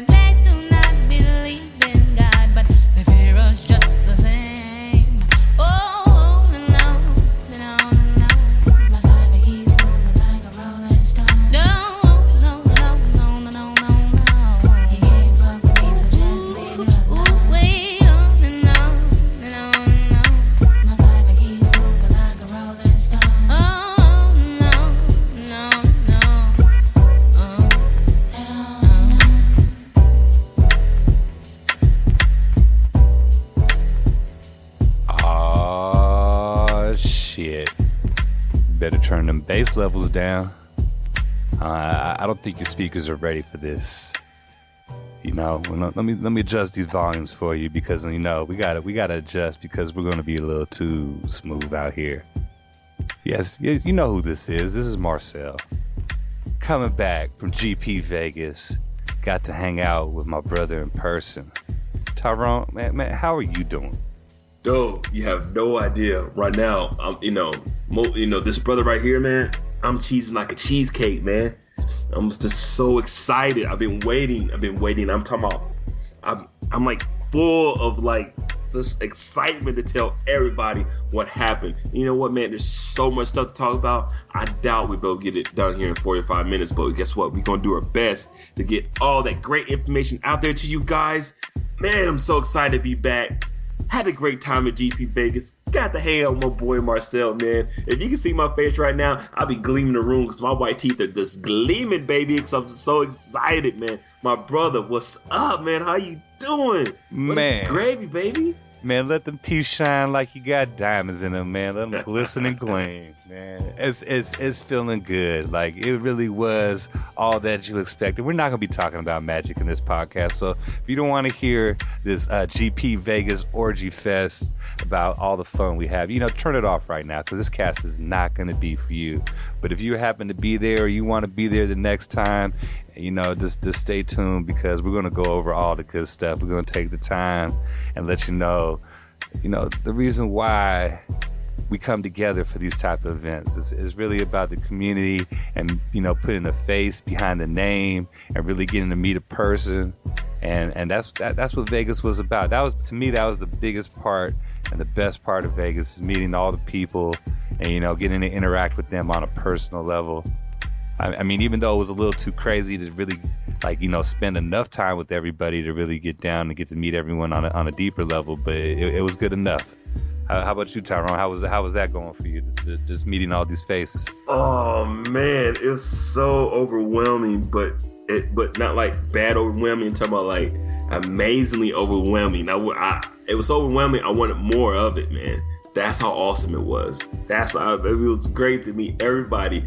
that they do not believe in God, but they fear us just the same. Oh, no, no, no. My cyber keys moving like a rolling stone. No, no, no, no, no, no, no, no. He can't fuck with me, so just leave him alone. Wait, no, no, no, no. My cyber keys moving like a rolling stone. Oh, no, no, no. Oh, shit. Better turn them bass levels down. I don't think your speakers are ready for this. You know, let me adjust these volumes for you because you know we gotta adjust because we're gonna be a little too smooth out here. Yes, you know who this is. This is Marcel. Coming back from GP Vegas. Got to hang out with my brother in person. Tyrone, man, how are you doing? Dude, you have no idea. Right now, I'm, this brother right here, man, I'm cheesing like a cheesecake, man. I'm just so excited. I've been waiting. I'm talking about, I'm like full of like just excitement to tell everybody what happened. You know what, man? There's so much stuff to talk about. I doubt we'll be able to get it done here in 45 minutes, but guess what? We're going to do our best to get all that great information out there to you guys. Man, I'm so excited to be back. Had a great time at GP Vegas. Got to hang out with my boy Marcel, man. If you can see my face right now, I'll be gleaming the room because my white teeth are just gleaming, baby. Because I'm so excited, man. My brother, what's up, man? How you doing? Man. What is gravy, baby? Man, let them teeth shine like you got diamonds in them, man. Let them glisten and gleam, man. It's feeling good. Like, it really was all that you expected. We're not going to be talking about magic in this podcast, so if you don't want to hear this GP Vegas Orgy Fest about all the fun we have, turn it off right now because this cast is not going to be for you. But if you happen to be there or you want to be there the next time, just stay tuned because we're going to go over all the good stuff. We're going to take the time and let you know, the reason why we come together for these type of events is really about the community and, putting a face behind the name and really getting to meet a person. And that's what Vegas was about. That was the biggest part and the best part of Vegas is meeting all the people and, getting to interact with them on a personal level. I mean, even though it was a little too crazy to really, spend enough time with everybody to really get down and get to meet everyone on a deeper level, but it was good enough. How about you, Tyrone? How was that going for you? Just meeting all these faces. Oh man, it was so overwhelming, but not like bad overwhelming. I'm talking about like amazingly overwhelming. It was so overwhelming. I wanted more of it, man. That's how awesome it was. It was great to meet everybody.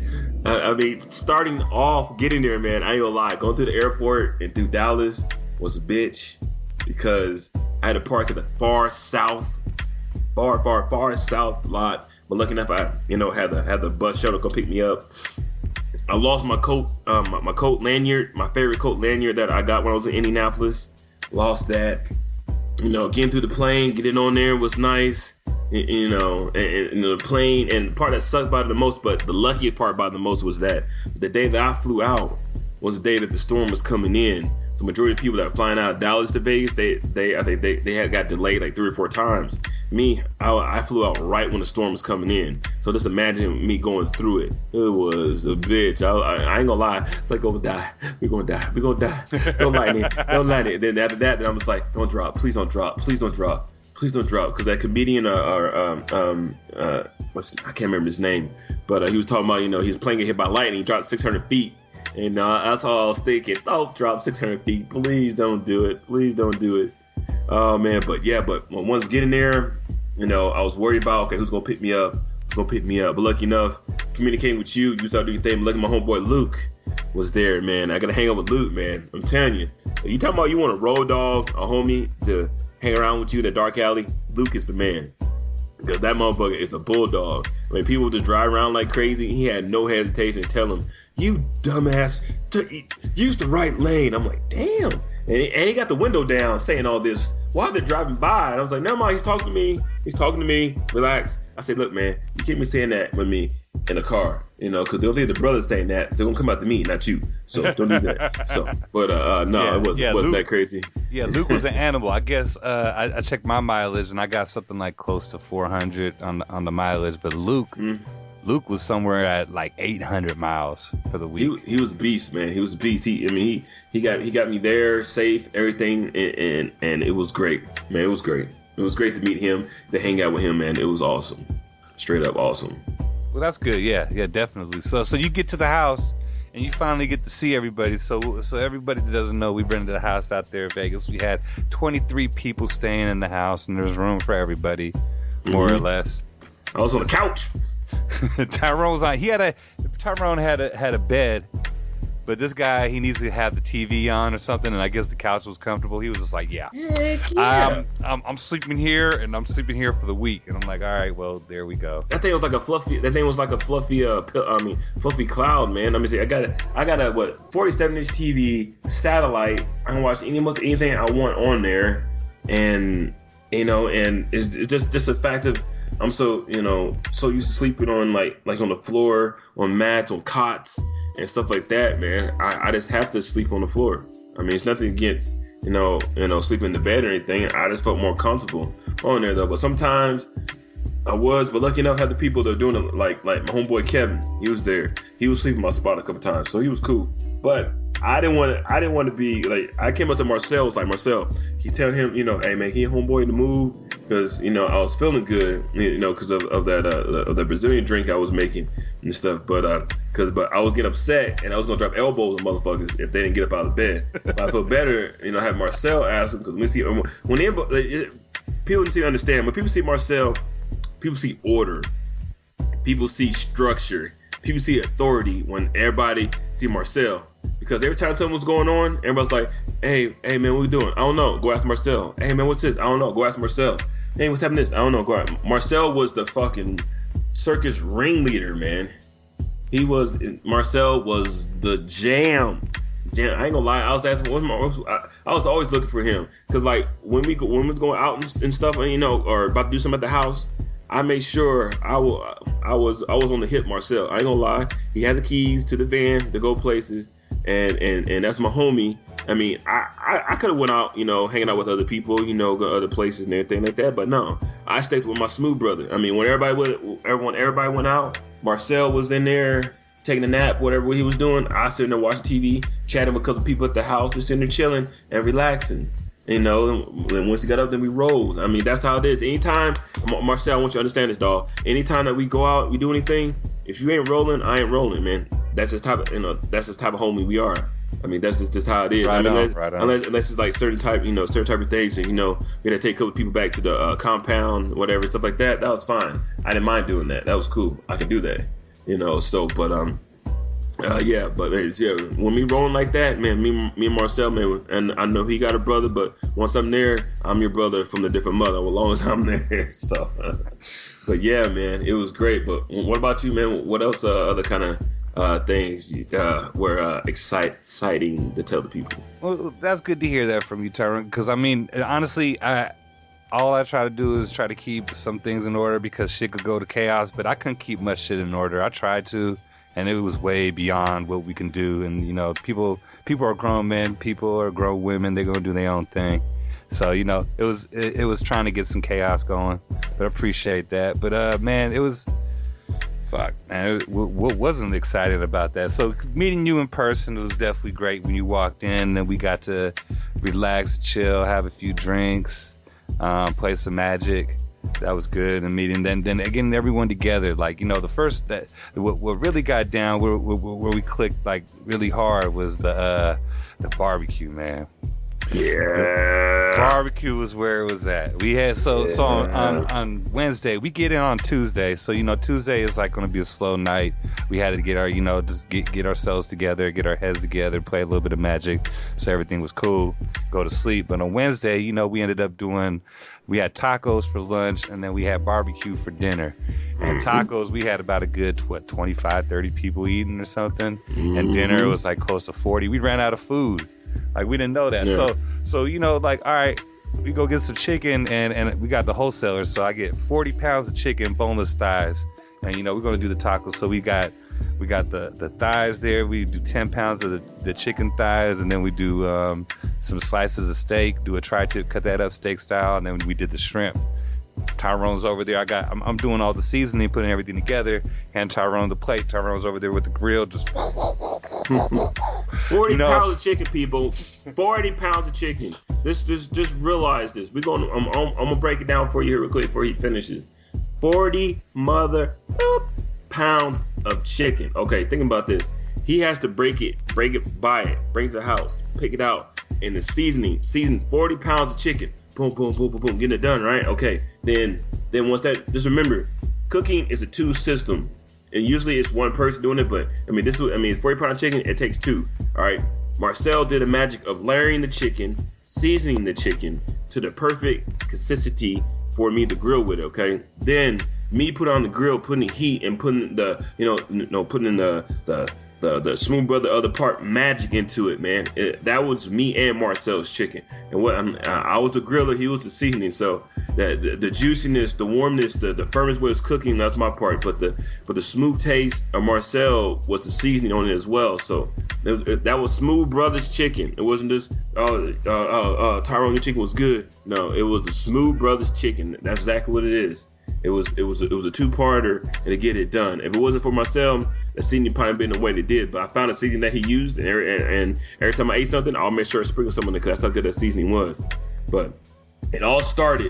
Starting off, getting there, man, I ain't gonna lie. Going to the airport and through Dallas was a bitch because I had to park at the far south lot. But lucky enough, I had the bus shuttle come pick me up. I lost my coat, my coat lanyard, my favorite coat lanyard that I got when I was in Indianapolis. Lost that. Getting through the plane, getting on there was nice. And the plane, and the part that sucked about it the most, but the luckiest part about it the most was that the day that I flew out was the day that the storm was coming in. So majority of people that are flying out of Dallas to Vegas, I think they had got delayed like 3 or 4 times. Me, I flew out right when the storm was coming in. So just imagine me going through it. It was a bitch. I ain't gonna lie. It's like, we're gonna die. Don't light it. Then after that, then I'm just like, don't drop. Please don't drop. Because that comedian, I can't remember his name, but he was talking about, he was playing get hit by lightning. He dropped 600 feet. And that's all I was thinking. Don't drop 600 feet. Please don't do it. Oh, man. But once getting there, I was worried about, okay, who's going to pick me up? But lucky enough, communicating with you started doing your thing. Look at my homeboy Luke was there, man. I got to hang out with Luke, man. I'm telling you. You talking about you want a road dog, a homie to hang around with you in the dark alley? Luke is the man. Because that motherfucker is a bulldog. People just drive around like crazy. He had no hesitation to tell him, you dumbass, use the right lane. I'm like, damn. And he got the window down saying all this while they're driving by. And I was like, never mind, he's talking to me. Relax. I said, look, man, you keep me saying that with me. in a car, because they'll leave the brothers saying that. So they're going to come out to me, not you. So don't do that. So, but no, it wasn't Luke, that crazy. Yeah, Luke was an animal. I guess I checked my mileage and I got something like close to 400 on the mileage. But Luke was somewhere at like 800 miles for the week. He was a beast, man. He was a beast. He got me there safe, everything, and it was great, man. It was great. It was great to meet him, to hang out with him, man. It was awesome, straight up awesome. Well, that's good. Yeah, definitely. So you get to the house and you finally get to see everybody. So everybody that doesn't know, we rented a house out there in Vegas. We had 23 people staying in the house, and there was room for everybody, more or less. I was on the couch. Tyrone was on. Tyrone had a bed, but this guy, he needs to have the TV on or something, and I guess the couch was comfortable. He was just like, yeah. I'm sleeping here, and I'm sleeping here for the week. And I'm like, all right, well, there we go. That thing was like a fluffy fluffy cloud, man. Let me see. I got a 47-inch TV, satellite. I can watch almost anything I want on there, and and it's just a fact of I'm so used to sleeping on like on the floor, on mats, on cots, and stuff like that, man. I just have to sleep on the floor. I mean, it's nothing against sleeping in the bed or anything. I just felt more comfortable on there though. But sometimes but lucky enough, I had the people that are doing it, like my homeboy Kevin. He was there. He was sleeping in my spot a couple times, so he was cool. But I didn't want to be like. I came up to Marcel, was like, Marcel, he tell him, hey man, he a homeboy to move, because I was feeling good, because of that Brazilian drink I was making and stuff. But I was getting upset, and I was gonna drop elbows on motherfuckers if they didn't get up out of bed. But I felt better, have Marcel ask him, because people need to understand, when people see Marcel, people see order, people see structure, people see authority when everybody see Marcel. Because every time something was going on, everybody's like, hey man, what we doing? I don't know. Go ask Marcel. Hey man, what's this? I don't know. Go ask Marcel. Hey, what's happening? This? I don't know. Go ask. Marcel was the fucking circus ringleader, man. Marcel was the jam. I ain't gonna lie. I was asking, I was always looking for him, because like when we was going out and stuff, or about to do something at the house, I made sure I was on the hip Marcel. I ain't gonna lie. He had the keys to the van to go places, and that's my homie. I mean, I could have went out, hanging out with other people, go other places and everything like that, but no, I stayed with my smooth brother. I mean, when everybody went out, Marcel was in there taking a nap, whatever he was doing. I sitting there watching TV, chatting with a couple people at the house, just sitting there chilling and relaxing. And once he got up, then we rolled. I mean, that's how it is. Anytime, Marcel, I want you to understand this, dog. Anytime that we go out, we do anything, if you ain't rolling, I ain't rolling, man. That's just type of homie we are. I mean, that's just how it is. Unless it's like certain type of things, and we had to take a couple people back to the compound, whatever, stuff like that. That was fine. I didn't mind doing that. That was cool. I could do that, when we rolling like that, man, me and Marcel, man, and I know he got a brother, but once I'm there, I'm your brother from the different mother, as long as I'm there. So, but yeah, man, it was great. But what about you, man? What else? Other kind of things were exciting to tell the people? Well, that's good to hear that from you, Tyrone. Because I mean, honestly, all I try to do is try to keep some things in order, because shit could go to chaos. But I couldn't keep much shit in order. I tried to. And it was way beyond what we can do. And, people are grown men. People are grown women. They're going to do their own thing. So, it was trying to get some chaos going. But I appreciate that. But, man, it was... Fuck, man. What wasn't excited about that? So, meeting you in person was definitely great when you walked in. And we got to relax, chill, have a few drinks, play some Magic. That was good. And meeting then again everyone together, like the first what really got down where we clicked like really hard was the barbecue, man. Yeah, the barbecue was where it was at. We had on Wednesday, we get in on Tuesday, so Tuesday is like going to be a slow night. We had to get our just get ourselves together, get our heads together, play a little bit of Magic, so everything was cool, go to sleep. But on Wednesday, we ended up we had tacos for lunch, and then we had barbecue for dinner. And tacos, we had about a good 25, 30 people eating or something. And dinner was like close to 40. We ran out of food. Like, we didn't know that. Yeah. So like, all right, we go get some chicken, and we got the wholesaler, so I get 40 pounds of chicken, boneless thighs. and we're gonna do the tacos. So we got the thighs there. We do 10 pounds of the chicken thighs, and then we do some slices of steak. Do a tri-tip, cut that up steak style, and then we did the shrimp. Tyrone's over there. I'm doing all the seasoning, putting everything together. Hand Tyrone the plate. Tyrone's over there with the grill, just 40 pounds of chicken, people. 40 pounds of chicken. Just realize this. I'm gonna break it down for you here real quick before he finishes. 40 pounds of chicken. Okay, think about this. He has to break it, buy it, bring it to the house, pick it out, and the season 40 pounds of chicken. Boom, boom, boom, boom, boom, getting it done, right? Okay. Then once that, just remember, cooking is a two system, and usually it's one person doing it. But it's 40 pound chicken. It takes two. All right. Marcel did the magic of layering the chicken, seasoning the chicken to the perfect consistency for me to grill with it. Okay. Then me put on the grill, putting the heat and putting the the Smooth Brother other part magic into it, man. That was me and Marcel's chicken. And I was the griller, he was the seasoning. So the juiciness, the warmness, the firmness where it's cooking, that's my part. But the smooth taste of Marcel was the seasoning on it as well. So that was Smooth Brothers chicken. It wasn't just Tyrone, your chicken was good. No, it was the Smooth Brothers chicken. That's exactly what it is. It was a two-parter and to get it done. If it wasn't for Marcel, the seasoning probably been the way they did. But I found a seasoning that he used, and every time I ate something, I'll make sure I sprinkle some on it because that's how good that seasoning was. But it all started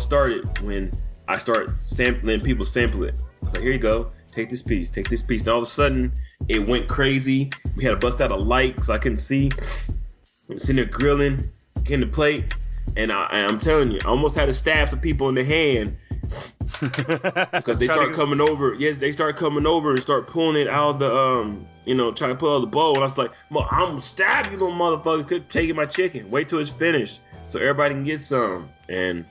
when I started letting people sample it. I was like, here you go, take this piece. And all of a sudden, it went crazy. We had to bust out a light because I couldn't see. I'm sitting there grilling, getting the plate, and I'm telling you, I almost had to stab some people in the hand. Because they start coming over. Yes, they start coming over and start pulling it out of the trying to pull out the bowl. And I was like, I'm gonna stab you little motherfuckers. Quit taking my chicken. Wait till it's finished so everybody can get some. And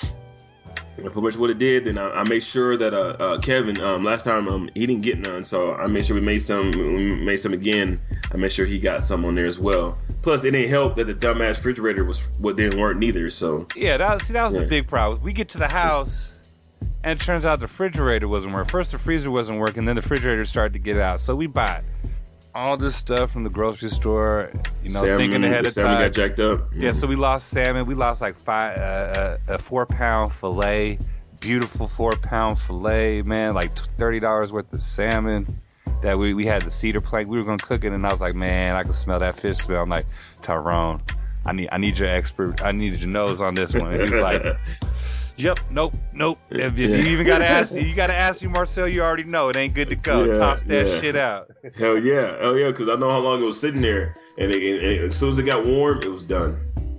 pretty much what it did. Then I made sure that Kevin last time he didn't get none, so I made sure we made some again. I made sure he got some on there as well. Plus, it didn't help that the dumbass refrigerator didn't work neither. So yeah, that was the big problem. We get to the house. And it turns out the refrigerator wasn't working. First the freezer wasn't working, then the refrigerator started to get out. So we bought all this stuff from the grocery store, salmon, thinking ahead of time. Salmon got jacked up. Yeah, so we lost salmon. We lost like a 4-pound fillet, beautiful 4-pound fillet, man, like $30 worth of salmon. That we had the cedar plank. We were gonna cook it, and I was like, man, I can smell that fish smell. I'm like, Tyrone, I need your expert. I needed your nose on this one. And he's like. Yep. Nope. If you even gotta ask you, Marcel. You already know it ain't good to go. Toss that shit out. Hell yeah. Because I know how long it was sitting there, and as soon as it got warm, it was done.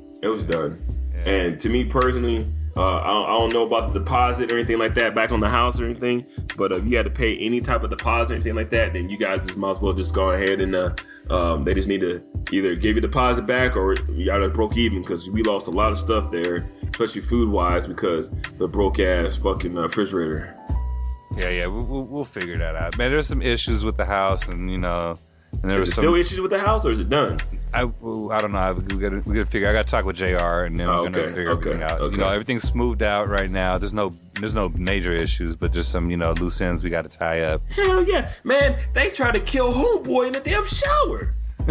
Yeah. And to me personally, I don't know about the deposit or anything like that back on the house or anything. But if you had to pay any type of deposit or anything like that, then you guys just might as well just go ahead and they just need to either give you deposit back or y'all broke even because we lost a lot of stuff there, especially food wise, because the broke ass fucking refrigerator. Yeah, we'll figure that out, man. There's some issues with the house, and and there is still issues with the house, or is it done? I don't know. We gotta figure. I gotta talk with JR, and then we're gonna figure everything out. Okay. Everything's smoothed out right now. There's no major issues, but there's some loose ends we gotta tie up. Hell yeah, man! They tried to kill homeboy in the damn shower.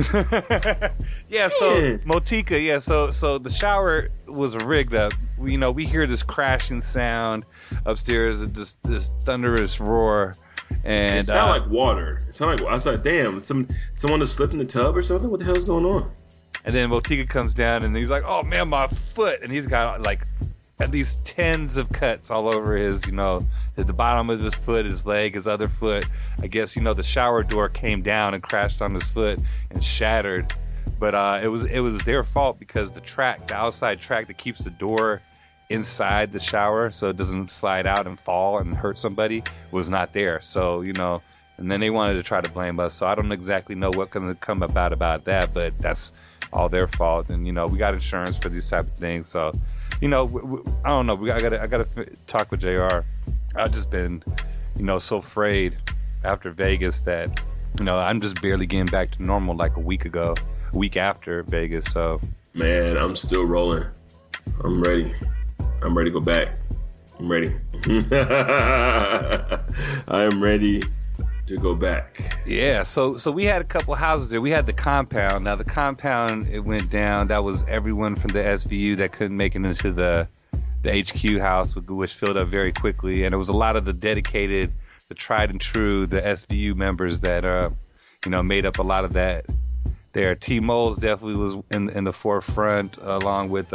Yeah, so Motika, yeah, so the shower was rigged up. We hear this crashing sound upstairs, this thunderous roar, and it sounded like water. I was like, damn, someone has slipped in the tub or something. What the hell is going on? And then Motika comes down and he's like, oh man, my foot, and he's got like at least tens of cuts all over his, the bottom of his foot, his leg, his other foot. I guess, the shower door came down and crashed on his foot and shattered. But it was their fault because the outside track that keeps the door inside the shower so it doesn't slide out and fall and hurt somebody was not there. So, and then they wanted to try to blame us. So I don't exactly know what's going to come about that, but that's all their fault. And, we got insurance for these type of things. So, I don't know. I gotta talk with JR. I've just been, so afraid after Vegas that, I'm just barely getting back to normal like a week after Vegas. So, man, I'm still rolling. I'm ready to go back. I'm ready. I am ready to go back. Yeah, so we had a couple houses there. We had the compound. Now the compound, it went down. That was everyone from the SVU that couldn't make it into the HQ house, which filled up very quickly. And it was a lot of the dedicated, the tried and true, the SVU members that made up a lot of that. There, T Moles definitely was in the forefront, along with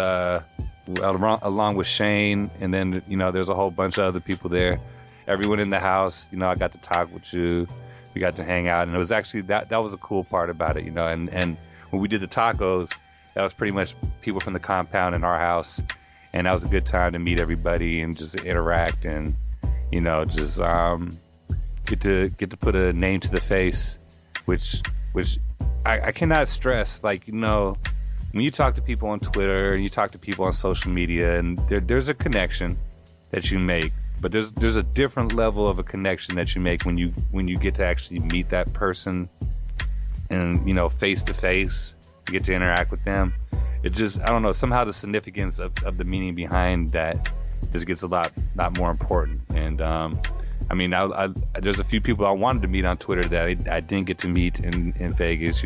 Shane, and then there's a whole bunch of other people there. Everyone in the house, I got to talk with you. We got to hang out, and it was actually that was a cool part about it, And when we did the tacos, that was pretty much people from the compound in our house, and that was a good time to meet everybody and just interact and just get to put a name to the face, which I cannot stress. Like when you talk to people on Twitter and you talk to people on social media, and there's a connection that you make. But there's a different level of a connection that you make when you get to actually meet that person and face to face, you get to interact with them. It just, I don't know, somehow the significance of the meaning behind that just gets a lot more important. And I there's a few people I wanted to meet on Twitter that I didn't get to meet in Vegas.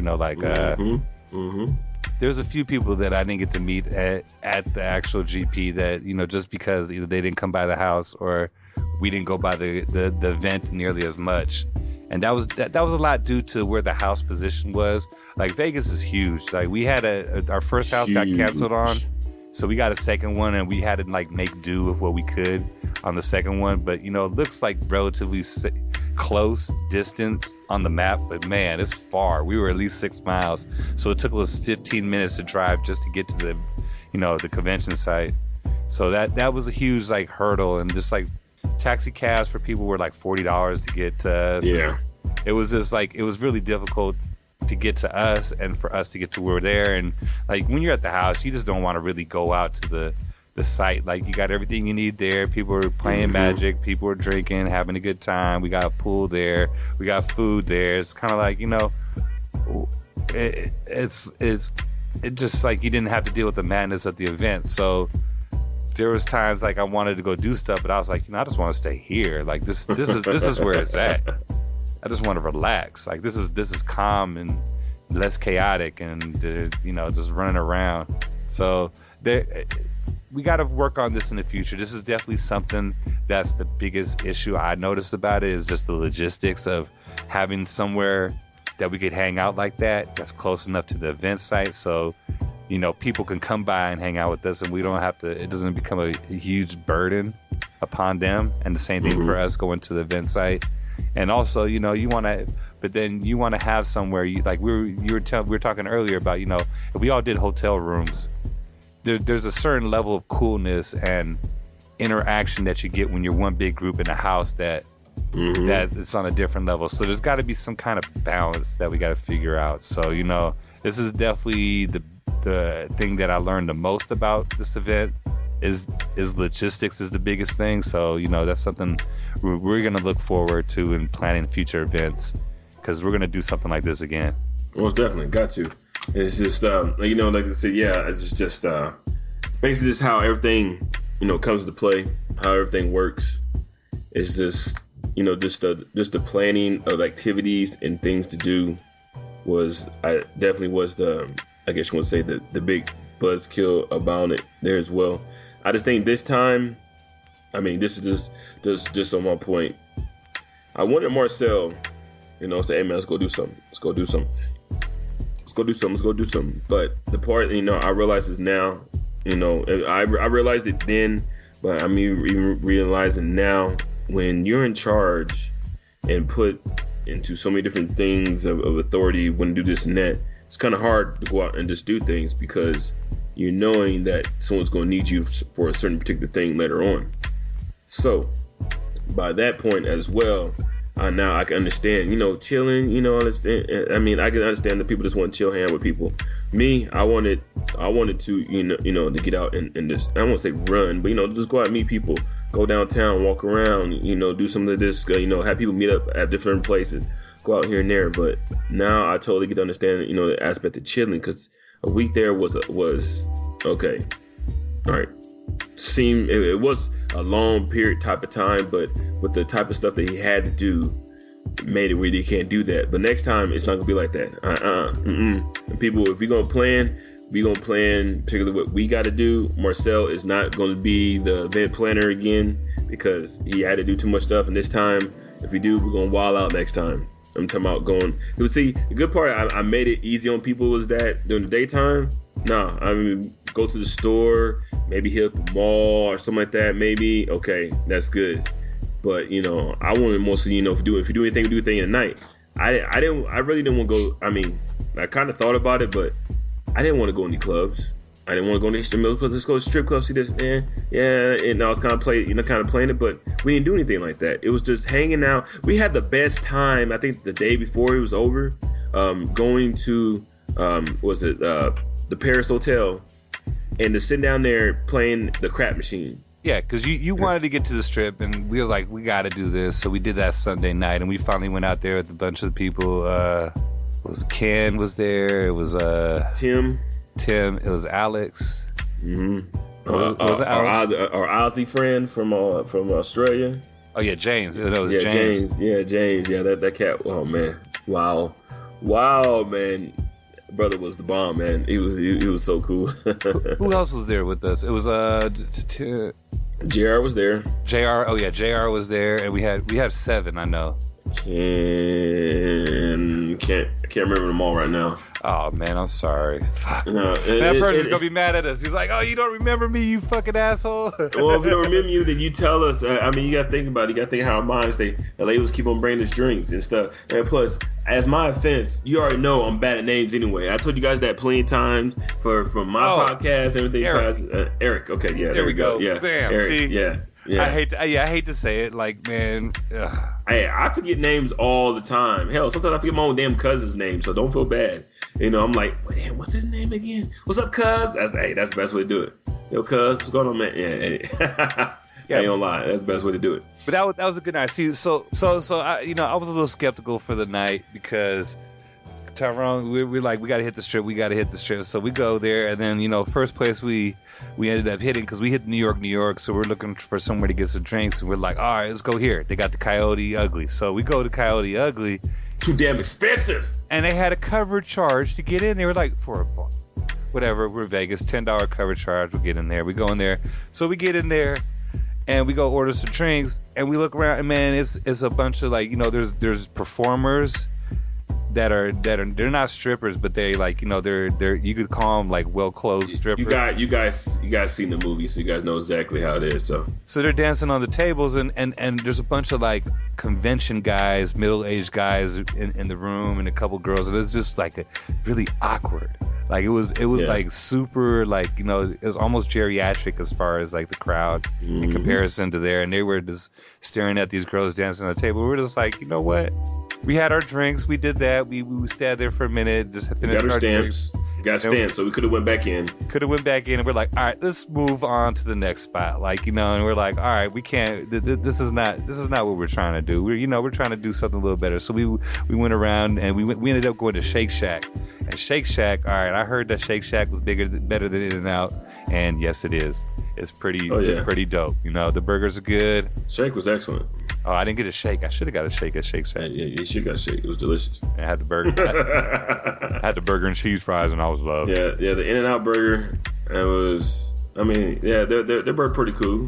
There's a few people that I didn't get to meet at the actual GP that, just because either they didn't come by the house or we didn't go by the event nearly as much. And that was a lot due to where the house position was. Like, Vegas is huge. Like, we had our first house got canceled on, so we got a second one, and we had to make do with what we could on the second one. But it looks like relatively close distance on the map, but man, it's far. We were at least 6 miles, so it took us 15 minutes to drive just to get to the the convention site. So that was a huge hurdle, and just taxi cabs for people were $40 to get to us. Yeah, it was just it was really difficult to get to us and for us to get to where we're there. And when you're at the house, you just don't want to really go out to the site. You got everything you need there. People are playing Magic, people are drinking, having a good time. We got a pool there, we got food there. It's kind of it's just you didn't have to deal with the madness of the event. So there was times I wanted to go do stuff, but I was I just want to stay here. This is where it's at. I just want to relax. This is calm and less chaotic, and just running around. So we got to work on this in the future. This is definitely something that's the biggest issue I noticed about it, is just the logistics of having somewhere that we could hang out like that's close enough to the event site, so people can come by and hang out with us, and we don't have to. It doesn't become a huge burden upon them. And the same thing for us going to the event site. And also, you want to, but then you want to have somewhere we were talking earlier about, if we all did hotel rooms, there's a certain level of coolness and interaction that you get when you're one big group in a house that it's on a different level. So there's got to be some kind of balance that we got to figure out. So this is definitely the thing that I learned the most about this event is logistics is the biggest thing. So that's something we're going to look forward to in planning future events, because we're going to do something like this again. Most definitely got to. It's just like I said, yeah, it's just basically just how everything comes into play, how everything works. It's just just the planning of activities and things to do definitely was the, I guess you want to say, the big buzzkill about it there as well. I just think this time, this is just on my point. I wanted Marcel, say, hey man, let's go do something. But the part, I realize is now, I realized it then, but I'm even realizing now, when you're in charge and put into so many different things of authority, when do this and that, it's kind of hard to go out and just do things, because you're knowing that someone's going to need you for a certain particular thing later on. So by that point as well, now I can understand, chilling, understand. I can understand that people just want to chill, hang out with people. Me, I wanted to, to get out and just, I won't say run, but, just go out and meet people, go downtown, walk around, do some of this, have people meet up at different places, go out here and there. But now I totally get to understand, the aspect of chilling, because a week there was okay. All right. it was a long period type of time, but with the type of stuff that he had to do, it made it where he can't do that. But next time, it's not gonna be like that. And people, if we're gonna plan, particularly what we got to do. Marcel is not going to be the event planner again because he had to do too much stuff. And this time, if we do, we're going to wild out next time. I'm talking about going. You see, the good part, I made it easy on people was that during the daytime, I mean, go to the store, maybe hit the mall or something like that. Maybe, okay, that's good. But, I wanted mostly, if you do anything, do anything at night. I really didn't want to go. I mean, I kind of thought about it, but I didn't want to go any clubs. I didn't want to go to instrumental clubs. Let's go to strip clubs. See this, yeah. And I was kind of playing it, but we didn't do anything like that. It was just hanging out. We had the best time. I think the day before it was over, going to the Paris Hotel, and to sit down there playing the crap machine. Yeah, because you wanted to get to the strip, and we were like, we got to do this. So we did that Sunday night, and we finally went out there with a bunch of people. Ken was there. It was Tim. It was Alex. Mm-hmm. Was it Alex? Our Aussie friend from Australia. Oh yeah, James. It was James. James. Yeah, that cat. Oh man, wow, man. Brother was the bomb, man. He was so cool. Who else was there with us? It was JR was there. JR. Oh yeah, JR was there, and we have 7. I know. Can't remember them all right now. Oh man, I'm sorry. No, that person's gonna be mad at us. He's like, "Oh, you don't remember me, you fucking asshole." Well, if you don't remember you, then you tell us. I mean, you gotta think about it. You gotta think how our minds the labels keep on bringing us drinks and stuff. And plus, as my offense, you already know I'm bad at names anyway. I told you guys that plenty of times for my podcast and everything. Eric. Okay, yeah, there we go. Yeah, bam. Eric, see, yeah. I hate to say it, like, man. Hey, I forget names all the time. Hell, sometimes I forget my own damn cousin's name, so don't feel bad. I'm like, man, what's his name again? What's up, cuz? That's the best way to do it. Yo, cuz, what's going on, man? Yeah. I ain't gonna lie, that's the best way to do it. But that was a good night. See, so I was a little skeptical for the night because Tyrone, we're like, we gotta hit the strip. So we go there, and then first place we ended up hitting, because we hit New York, so we're looking for somewhere to get some drinks, and we're like, all right, let's go here. They got the Coyote Ugly, so we go to Coyote Ugly. Too damn expensive. And they had a cover charge to get in. They were like, for whatever, we're Vegas, $10 cover charge. We'll get in there. We go in there. So we get in there, and we go order some drinks, and we look around, and man, it's a bunch of there's performers that are they're not strippers, but they they're you could call them like well-clothed strippers. You guys seen the movie, so you guys know exactly how it is. So they're dancing on the tables, and there's a bunch of convention guys, middle-aged guys in the room, and a couple girls, and it's just really awkward. It was super it was almost geriatric as far as the crowd in comparison to there, and they were just staring at these girls dancing on the table. We were just like, you know what? We had our drinks. We did that. We stayed there for a minute, just finished our drinks. Got stamps, so we could have went back in. And we're like, all right, let's move on to the next spot. And we're like, all right, we can't. This is not what we're trying to do. We're trying to do something a little better. So we went around, and we ended up going to Shake Shack. And Shake Shack, all right, I heard that Shake Shack was better than In-N-Out, and yes, it is. It's pretty. Oh, yeah. It's pretty dope. The burgers are good. Shake was excellent. Oh, I didn't get a shake. I should have got a shake at Shake Shack. Yeah, you should have got a shake. It was delicious. I had the burger. I had the burger and cheese fries, and I was loved. Yeah, the In-N-Out burger. It was. I mean, yeah, they're both pretty cool.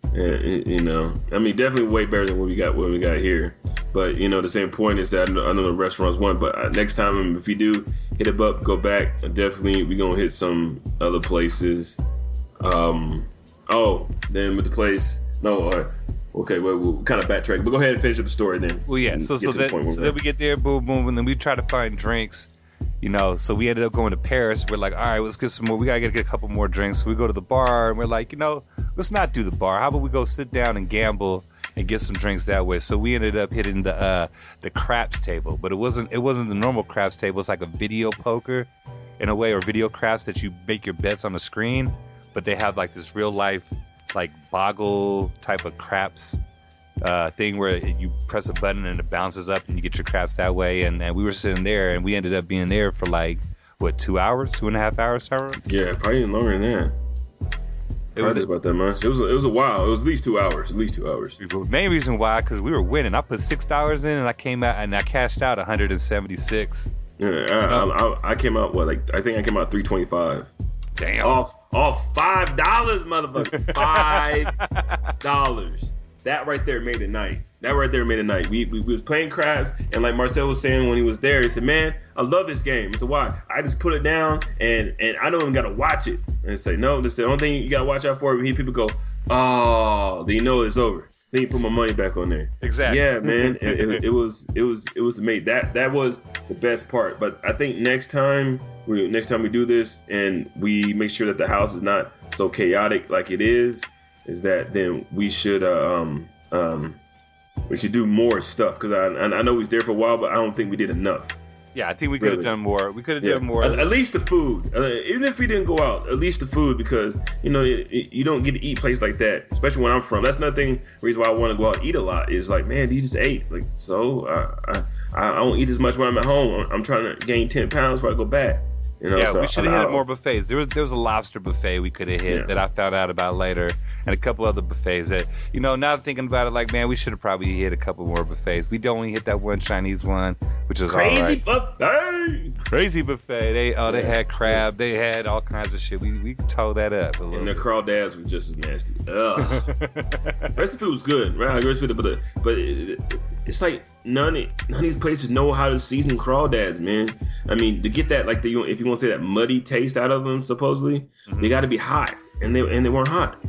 Definitely way better than what we got here. But the same point is that I know the restaurants won. But next time, if we do hit it up, go back. Definitely, we gonna hit some other places. Then with the place. No, all right. Okay, well, we'll kind of backtrack, but go ahead and finish up the story then. Well, yeah. So then we get there, boom, boom, and then we try to find drinks. So we ended up going to Paris. We're like, all right, let's get some more. We gotta get a couple more drinks. So we go to the bar, and we're like, let's not do the bar. How about we go sit down and gamble and get some drinks that way? So we ended up hitting the craps table, but it wasn't the normal craps table. It's like a video poker in a way, or video craps that you make your bets on the screen, but they have this real life boggle type of craps thing where you press a button and it bounces up and you get your craps that way. And we were sitting there, and we ended up being there for 2 hours, 2.5 hours, Tyrone? Yeah, probably even longer than that. It was about that much. It was a while. It was at least 2 hours. The main reason why, because we were winning. I put $6 in, and I came out and I cashed out 176. Yeah, I came out I think I came out 325. Damn. Off $5, motherfucker. $5. That right there made a night. We was playing craps, and like Marcel was saying when he was there, he said, "Man, I love this game." I said, "Why?" I just put it down, and I don't even gotta watch it. And say, "No, this is the only thing you gotta watch out for." We hear people go, "Oh," then you know it's over. Then you put my money back on there. Exactly. Yeah, man. It was amazing. That was the best part. But I think next time we do this and we make sure that the house is not so chaotic like it is that then we should do more stuff, because I know we was there for a while, but I don't think we did enough. Yeah, I think we could have done more. We could have done more. At least the food. Even if we didn't go out, at least the food, because you don't get to eat places like that, especially where I'm from. That's another reason why I want to go out and eat a lot. Is like, man, you just ate. Like, so I don't eat as much when I'm at home. I'm trying to gain 10 pounds before I go back. Yeah, so we should have hit more buffets. There was a lobster buffet we could have hit that I found out about later, and a couple other buffets that, now thinking about it, like, man, we should have probably hit a couple more buffets. We only hit that one Chinese one, which is crazy all right. buffet. Crazy buffet. They had crab. They had all kinds of shit. We tore that up a little. And the crawdads were just as nasty. Ugh. The rest of the food was good, right? But it's like none of these places know how to season crawdads, man. I mean, to get that, like, if you want to say that muddy taste out of them, supposedly, they got to be hot, and they weren't hot.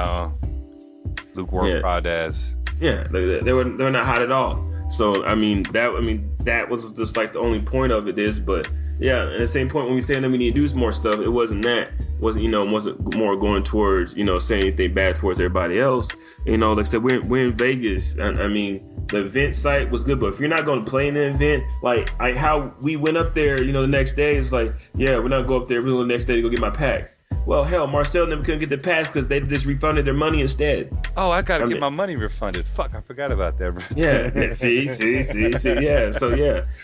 Lukewarm crawdads. Yeah, they were not hot at all. So that was just like the only point of it is, but yeah, at the same point when we saying that we need to do more stuff, it wasn't wasn't more going towards saying anything bad towards everybody else. Like I said, we're in Vegas. I mean, the event site was good, but if you're not going to play in the event, like how we went up there, the next day, it's like, yeah, we're not going up there. We're going the next day to go get my packs. Well, hell, Marcel never couldn't get the packs because they just refunded their money instead. Oh, I gotta get my money refunded. Fuck, I forgot about that. Yeah, see, yeah, so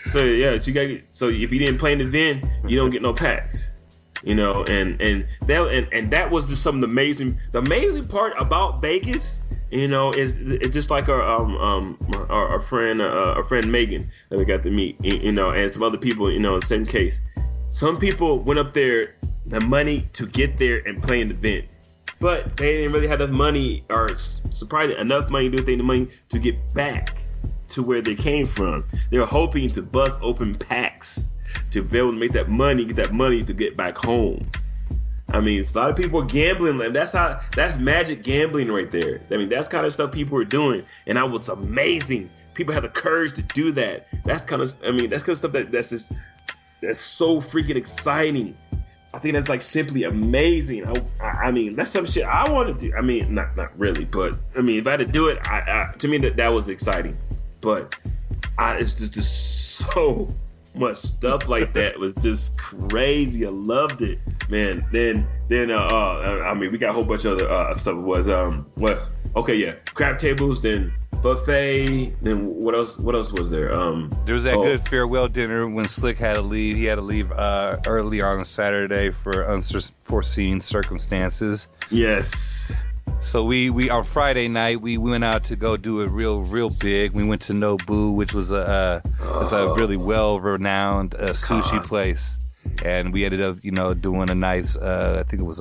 so if you didn't play in the event, you don't get no packs. And that was just some of the amazing part about Vegas. Is it's just like our friend Megan that we got to meet. And some other people. In the same case, some people went up there the money to get there and play in the event, but they didn't really have enough money, or surprisingly enough money to get back to where they came from. They were hoping to bust open packs to be able to make that money, get that money to get back home. I mean, a lot of people are gambling, and that's magic gambling right there. I mean, that's kind of stuff people are doing, and that was amazing. People have the courage to do that. That's kind of stuff that's so freaking exciting. I think that's like simply amazing. I mean, that's some shit I want to do. I mean, not really, but I mean, if I had to do it, to me that was exciting. But it's just so much stuff like that was just crazy. I loved it, man. Then I mean, we got a whole bunch of other stuff. It was crab tables, then buffet, then what else was there? There was that good farewell dinner when Slick had to leave. He had to leave early on Saturday for unforeseen circumstances. Yes. So we on Friday night we went out to go do it real big. We went to Nobu, which was it's a really well renowned sushi place, and we ended up doing a nice I think it was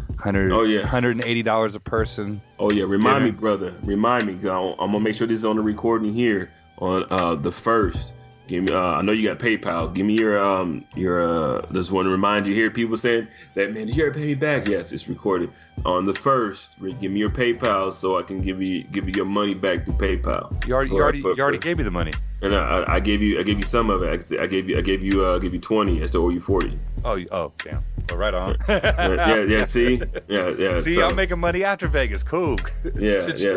$180 a person. Oh yeah, remind me, brother. Remind me. I'm gonna make sure this is on the recording here on the 1st. Give me. I know you got PayPal. Give me your. Just want to remind you here. People saying that, man, did you ever pay me back? Yes, it's recorded on the 1st. Give me your PayPal so I can give you your money back through PayPal. You already gave me the money. And I gave you some of it. I gave you 20. I still owe you 40. Oh, damn. Well, right on. yeah. See, yeah. See, I'm making money after Vegas. Cool. Yeah.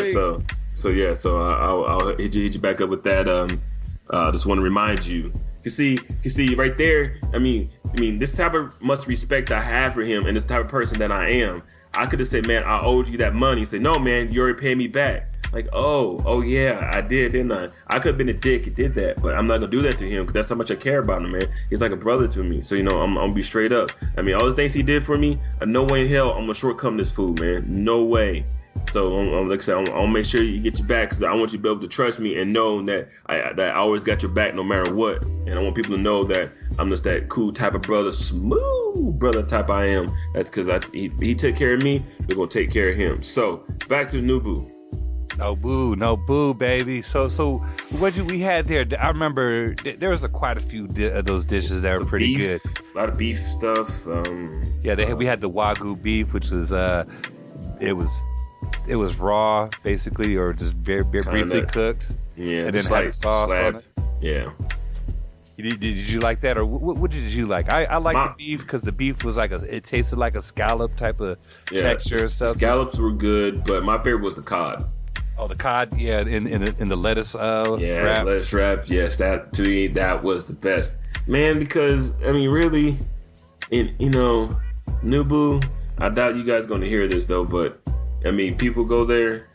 So I'll hit you back up with that. Just want to remind you. You see, right there. I mean, this type of much respect I have for him, and this type of person that I am. I could have said, man, I owed you that money. He said, no, man, you already paid me back. Like, oh yeah, I did, didn't I? I could have been a dick and did that, but I'm not gonna do that to him because that's how much I care about him, man. He's like a brother to me, so I'm gonna be straight up. I mean, all the things he did for me, no way in hell I'm gonna shortcome this fool, man. No way. So like I said, I'm gonna make sure you get your back because I want you to be able to trust me and know that I always got your back no matter what. And I want people to know that I'm just that cool type of brother, smooth brother type I am. That's because he took care of me. We're gonna take care of him. So back to the Nobu. No boo, baby. So what we had there? I remember there was quite a few of those dishes that were pretty beef, good. A lot of beef stuff. We had the Wagyu beef, which was it was raw basically, or just very briefly cooked. Yeah, and then had the sauce on it. Yeah. Did you like that, or what did you like? I like the beef because the beef was it tasted like a scallop type of texture or something. Scallops were good, but my favorite was the cod. Oh, the cod, yeah, in the lettuce wrap. Lettuce wrap. Yes, that to me that was the best, man. Because I mean, really, Nobu. I doubt you guys going to hear this though, but I mean, people go there.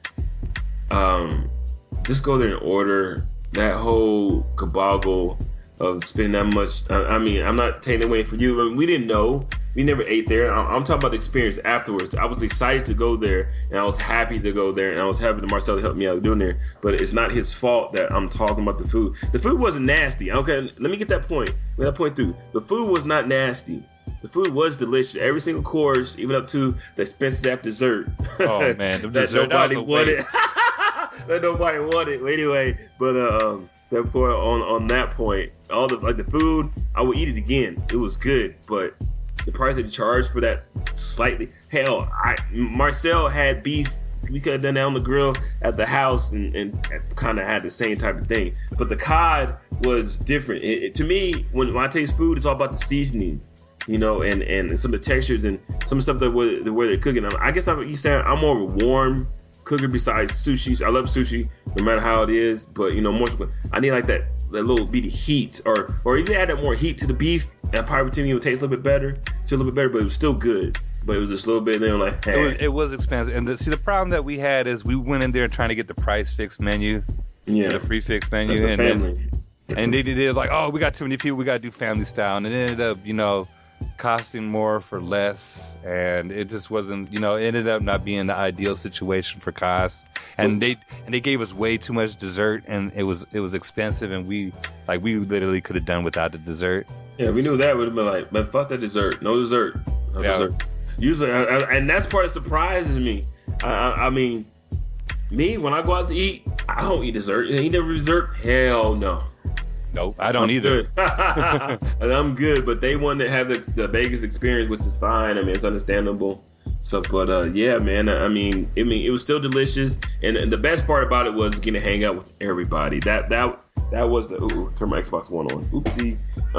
Just go there and order that whole cabal of spending that much. I mean, I'm not taking away from you. I mean, we didn't know. We never ate there. I'm talking about the experience afterwards. I was excited to go there, and I was happy to go there, and I was happy that Marcel helped me out doing there. But it's not his fault that I'm talking about the food. The food wasn't nasty. Okay, let me get that point. Let that point through. The food was not nasty. The food was delicious. Every single course, even up to the expensive app dessert. Oh man, the that dessert nobody wanted. That nobody wanted. Anyway, but therefore on that point, all the food, I would eat it again. It was good, but the price that they charged for that slightly. Hell, Marcel had beef. We could have done that on the grill at the house and kind of had the same type of thing. But the cod was different. To me, when I taste food, it's all about the seasoning, and some of the textures and some of the stuff that where they're cooking. I guess I'm more of a warm cooker besides sushi. I love sushi no matter how it is, but more. I need like that little bit of heat, or even add that more heat to the beef. That probably to me would taste a little bit better, but it was still good. But it was just a little bit. They were like, hey. It was expensive, and the problem that we had is we went in there trying to get the price fix menu, the free fix menu, that's a family. And they did like, oh, we got too many people, we got to do family style, and it ended up, costing more for less, and it just wasn't, it ended up not being the ideal situation for cost, and they gave us way too much dessert, and it was expensive, and we literally could have done without the dessert. Yeah, we knew that would have been like, man, fuck that dessert, no dessert. Usually, and that's part that surprises me. I mean, me when I go out to eat, I don't eat dessert. You eat every dessert? Hell no. Nope, I don't either. And I'm good, but they want to have the Vegas experience, which is fine. I mean, it's understandable. So, but yeah, man. I mean, it was still delicious, and the best part about it was getting to hang out with everybody. That was the turn my Xbox One on. Oopsie.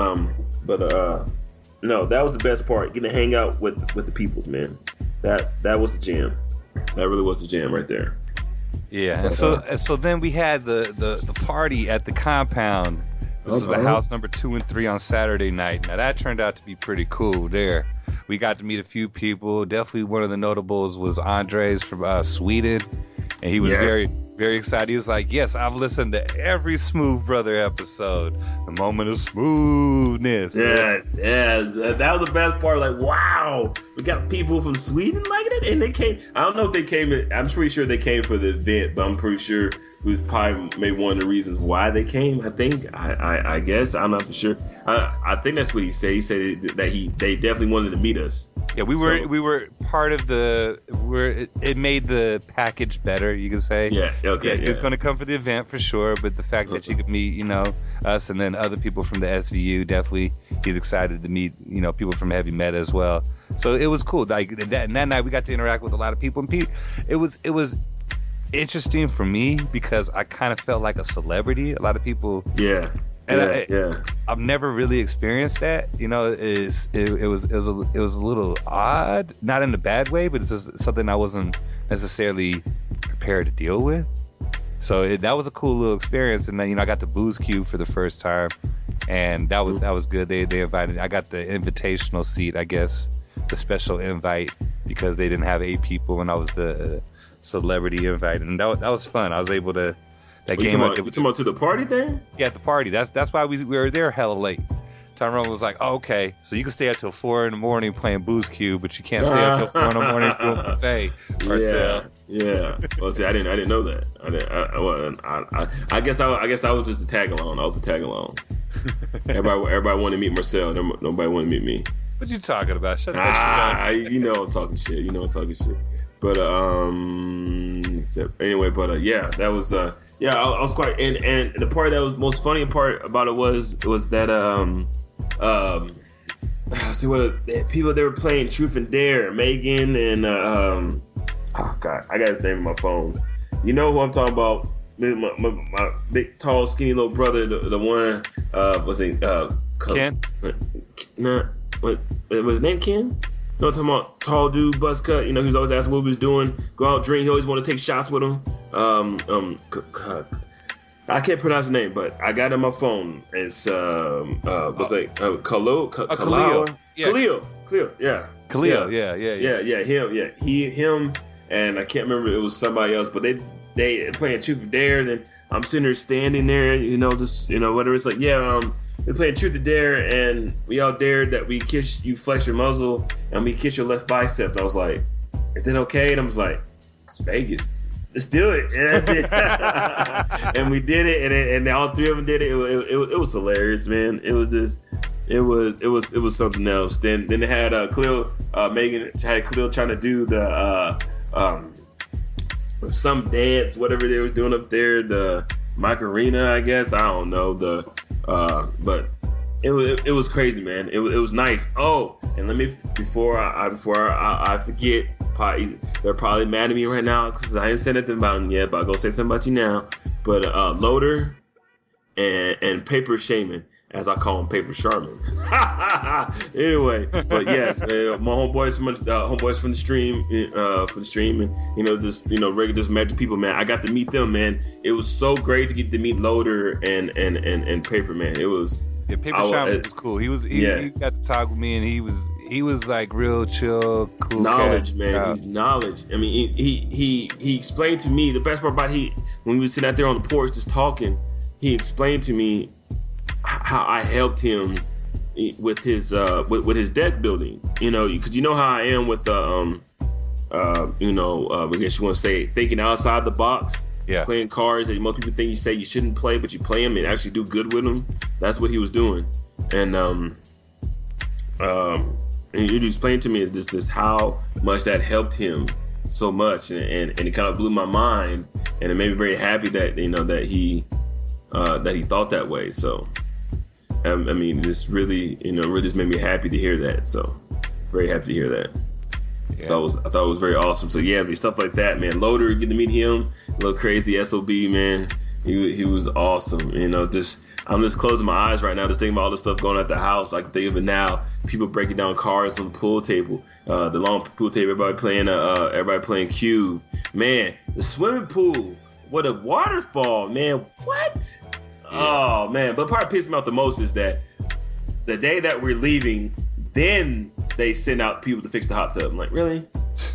No, that was the best part. Getting to hang out with the peoples, man. That was the jam. That really was the jam right there. Yeah, and so then we had the party at the compound. This is the house number 2 and 3 on Saturday night. Now that turned out to be pretty cool. There, we got to meet a few people. Definitely one of the notables was Andres from Sweden, and he was very, very excited. He was like, "Yes, I've listened to every Smooth Brother episode. The moment of smoothness." Yeah, that was the best part. Like, wow, we got people from Sweden liking it, and they came. I don't know if they came. I'm pretty sure they came for the event, but I'm pretty sure it was probably maybe one of the reasons why they came. I think. I guess I'm not for sure. I think that's what he said. He said that they definitely wanted to meet us. Yeah, we were part of it made the package better, you could say. Yeah, okay. He was going to come for the event for sure, but the fact that you could meet, us and then other people from the SVU, definitely he's excited to meet, people from Heavy Meta as well. So it was cool. Like that night we got to interact with a lot of people, and it was interesting for me because I kind of felt like a celebrity. A lot of people. Yeah. And I've never really experienced that. It was a little odd, not in a bad way, but it's just something I wasn't necessarily prepared to deal with. So that was a cool little experience. And then I got the Booze Cube for the first time, and that was good. They invited. I got the invitational seat, I guess, the special invite because they didn't have 8 people, and I was the celebrity invite, and that was fun. I was able to that You game. talking about to the party thing? Yeah, at the party. That's why we were there hella late. Tyrone was like, oh, okay, so you can stay up till 4 a.m. playing Booze Cube, but you can't stay up till 4 a.m. doing buffet. Yeah. Well, see, I didn't know that. I guess I was just a tag along. I was a tag along. Everybody wanted to meet Marcel. Nobody wanted to meet me. What you talking about? Shut that shit up. You know I'm talking shit. But anyway, yeah, that was I was quite and the part that was most funny part about it was that see what people they were playing Truth and Dare, Megan and oh god, I got his name on my phone. You know who I'm talking about? My big, tall, skinny little brother, the one what's his Ken? No, what was his name? Ken? You know what I'm talking about? Tall dude, buzz cut. You know, he's always asking what he was doing. Go out, drink. He always want to take shots with him. I can't pronounce his name, but I got it on my phone. It's what's that? Khalil. Yeah. Khalil, yeah. Him, and I can't remember. It was somebody else, but they playing Truth or Dare. Then I'm sitting there standing there, whatever. It's like, we're playing Truth or Dare, and we all dared that we kiss you, flex your muzzle, and we kiss your left bicep. And I was like, is that okay? And I was like, it's Vegas. Let's do it. And we did it, and all three of them did it. It was hilarious, man. It was something else. Then they had Khalil, Megan had Khalil trying to do the some dance, whatever they were doing up there, the Macarena, I guess. I don't know but it was crazy, man. It was nice. Oh, and let me before I forget. They're probably mad at me right now because I ain't said anything about them yet, but I'll go say something about you now. But Loader and Paper Shaman, as I call him, Paper Sharman. Anyway, but yes, my homeboys from the stream, and just regular just magic people, man. I got to meet them, man. It was so great to get to meet Loader and Paper, man. It was. Yeah, Paper Shaman was cool. He got to talk with me, and he was like real chill, cool. Knowledge, cat. man. He's knowledge. I mean, he explained to me the best part about when we were sitting out there on the porch just talking. He explained to me how I helped him with his deck building. Because you know how I am with the I guess you want to say thinking outside the box. Yeah. Playing cards that most people think you say you shouldn't play, but you play them and actually do good with them. That's what he was doing. And you explained to me is just how much that helped him so much, and it kind of blew my mind, and it made me very happy that that he thought that way. So I mean, this really really just made me happy to hear that. So very happy to hear that. Yeah. I thought it was very awesome. So yeah, stuff like that, man. Loader, get to meet him, a little crazy SOB, man. He was awesome. I'm just closing my eyes right now, just thinking about all the stuff going on at the house. I can think of it now. People breaking down cards on the pool table, the long pool table. Everybody playing cube. Man, the swimming pool. What a waterfall, man. What? Yeah. Oh man. But the part that pissed me off the most is that the day that we're leaving, then they send out people to fix the hot tub. I'm like, really?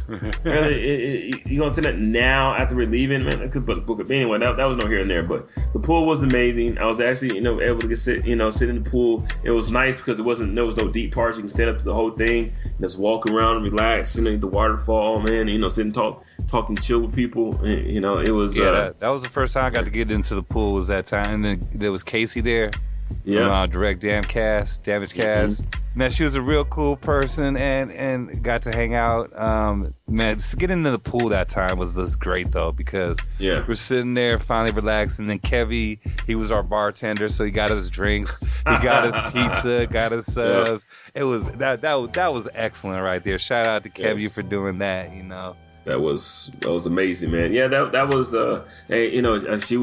Really? You gonna send that now after we're leaving, man? But anyway, that was no here and there. But the pool was amazing. I was actually, able to sit in the pool. It was nice because there was no deep parts. You can stand up to the whole thing, just walk around and relax, sitting at the waterfall, man. Sit and talk and chill with people. It was. Yeah, that was the first time I got to get into the pool. Was that time? And then there was Casey there. Yeah, Direct Damage Cast. Mm-hmm. Man, she was a real cool person, and got to hang out. Man, just getting into the pool that time was just great though, because we're sitting there finally relaxed, and then Kevy, he was our bartender, so he got us drinks, he got us pizza, got us subs. It was that was excellent right there. Shout out to Kevy for doing that. That was amazing, man. Yeah, that was she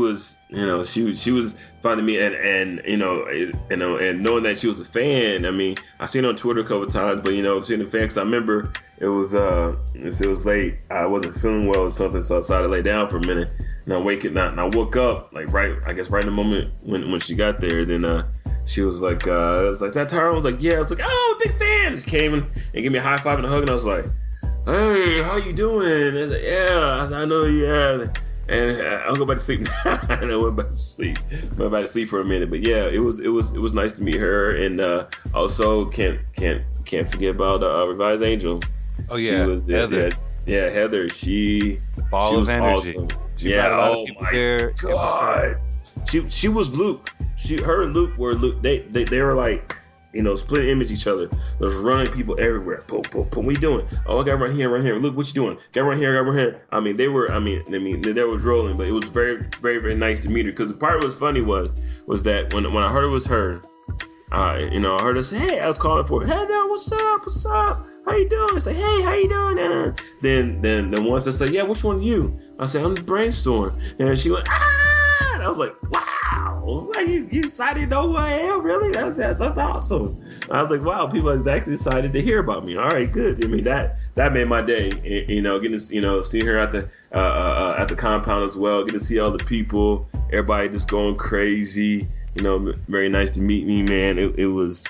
was finding me and knowing that she was a fan. I mean, I seen her on Twitter a couple of times, but seeing the fan, 'cause I remember it was late. I wasn't feeling well or something, so I decided to lay down for a minute. And I woke up like right in the moment when she got there. Then she was like, "It's like that Tara." I was like, "Yeah." I was like, "Oh, big fan!" Just came in and gave me a high five and a hug, and I was like, hey, how you doing? I said, yeah. I said, I know you have. And I'll go back to sleep. And I went back to sleep. For a minute. But yeah, it was nice to meet her. And also can't forget about Revised Angel. Oh yeah, she was, Heather. Yeah, Heather. She Ball she of was energy. awesome. She Yeah. brought a lot of Oh people my there. God. She was Luke. Her and Luke were Luke. They were like, split image each other. There's running people everywhere. Boom, boom, boom. What you doing? Oh, I got run here. Look, what you doing? Got run here. I mean, they were rolling, but it was very, very, very nice to meet her. Because the part that was funny was that when I heard it was her, I heard her say, hey, I was calling for her. Heather, what's up? How you doing? It's like, hey, how you doing? Then once I said, yeah, which one are you? I said, I'm the Brainstorm. And she went, ah! And I was like, wow. Like, you decided to know who I am? Really? That's awesome. I was like, wow, people actually decided to hear about me. All right, good. I mean, that made my day. Getting to, see her at the compound as well. Getting to see all the people, everybody just going crazy. Very nice to meet me, man. It was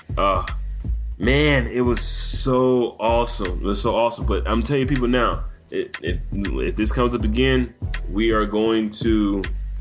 so awesome. It was so awesome. But I'm telling you people now, if this comes up again, we are going to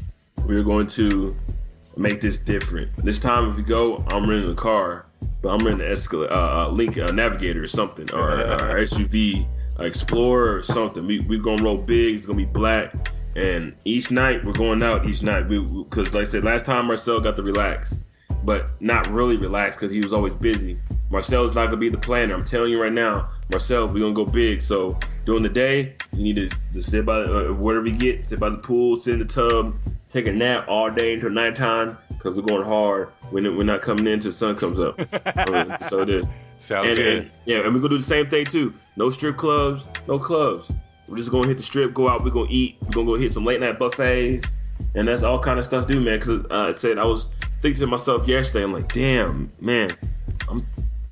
make this different. This time, if we go, I'm renting a car, but I'm renting an Link Navigator or something, or SUV, Explorer or something. We're gonna roll big. It's gonna be black. And each night, we're going out because like I said, last time Marcel got to relax, but not really relax because he was always busy. Marcel's not going to be the planner. I'm telling you right now, Marcel, we're going to go big. So during the day, you need to sit by whatever you get, sit by the pool, sit in the tub, take a nap all day until nighttime because we're going hard. We're not coming in until the sun comes up. So it is. Sounds good. And we're going to do the same thing too. No strip clubs, no clubs. We're just going to hit the strip, go out, we're going to eat, we're going to go hit some late night buffets, and that's all kind of stuff to do, man, because I was thinking to myself yesterday, I'm like, damn, man, I'm